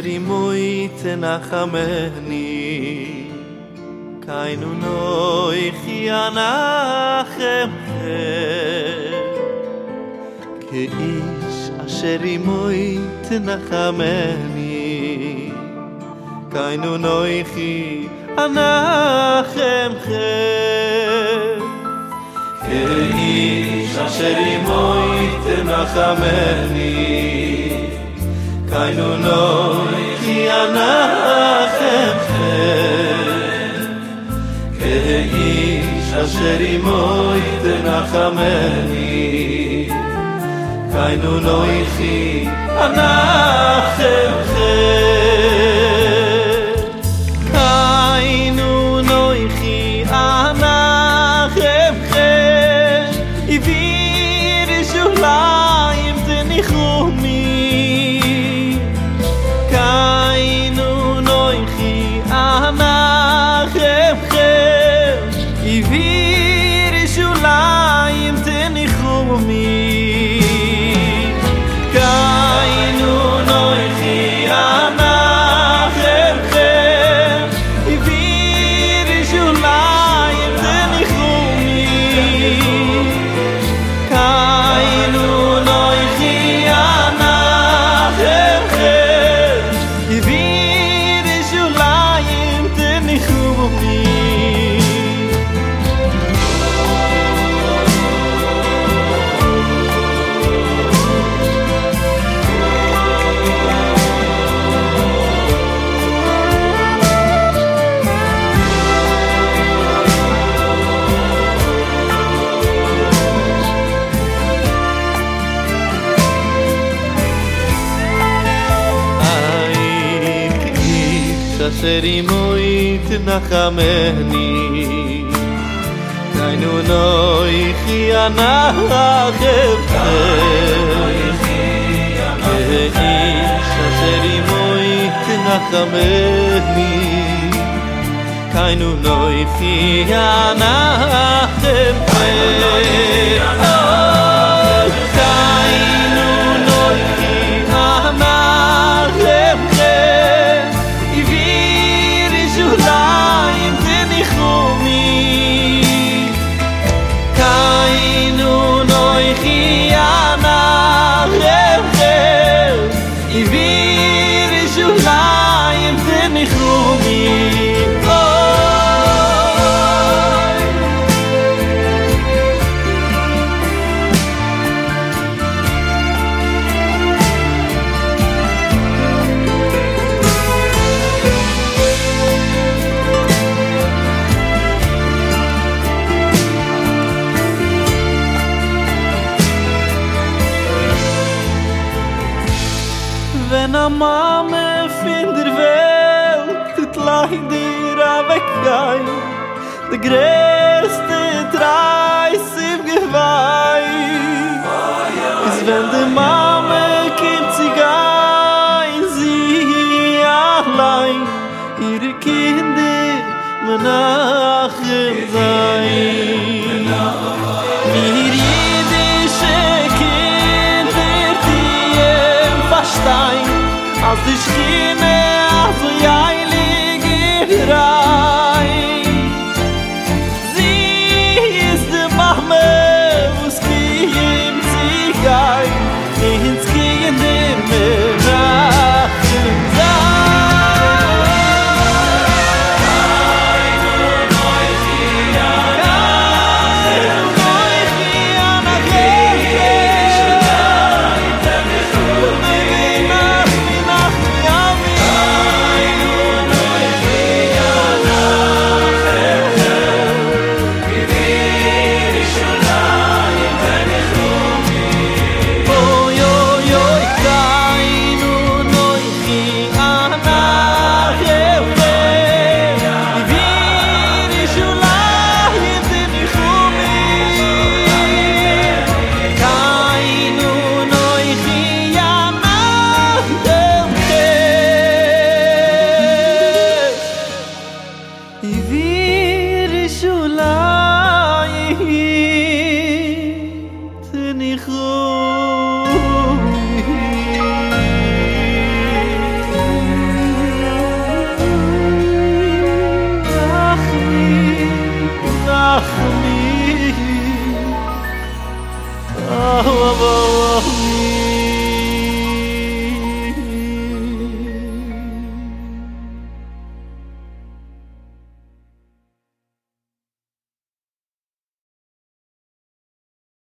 אשר עמוי תנחמני, קיינו נויכי אנחם כאיש אשר עמוי תנחמני, קיינו נויכי אנחם כאיש אשר עמוי תנחמני, קיינו נויכי אנחם כאיש אשר עמוי תנחמני, קיינו נויכי אנחם קיינו נויכי אנחם עביר ירושלים תניחומי, קיינו נויכי אנחם עביר ירושלים תניחומי, קיינו נויכי אנחם עביר ירושלים תניחומי, קיינו נויכי אנחם עביר ירושלים תניחומי. אשר עמוי תנחמני, קיינו נויכי אנחם כאיש אשר עמוי תנחמני, קיינו נויכי אנחם Wenn a Mame fin der Welt tut leider weggein, de größte Preis im Geweih is wenn de Mame kommt sie gein, sie allein ihre Kinder menachem sein. Mir jüdische Kind wird ihr verstein, als die Schiene so heilig in rein. Sie ist die Mama, wo's kiem sie gein, ins Gehen der Menachem תניחומי. oh, oh, oh, oh,